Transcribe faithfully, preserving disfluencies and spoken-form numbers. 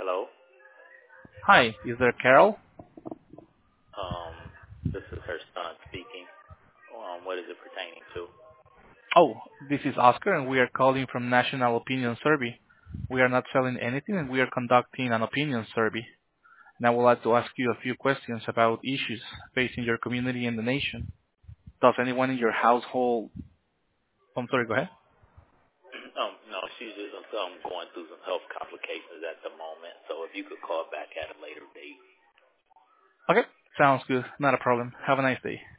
Hello. Hi, is there Carol? Um, this is her son speaking. Um, what is it pertaining to? Oh, this is Oscar, and we are calling from National Opinion Survey. We are not selling anything, and we are conducting an opinion survey. And I would like to ask you a few questions about issues facing your community and the nation. Does anyone in your household... I'm sorry, go ahead. um, no, she's just um, going through some health complications at the moment. So if you could call back at a later date. Okay, sounds good. Not a problem. Have a nice day.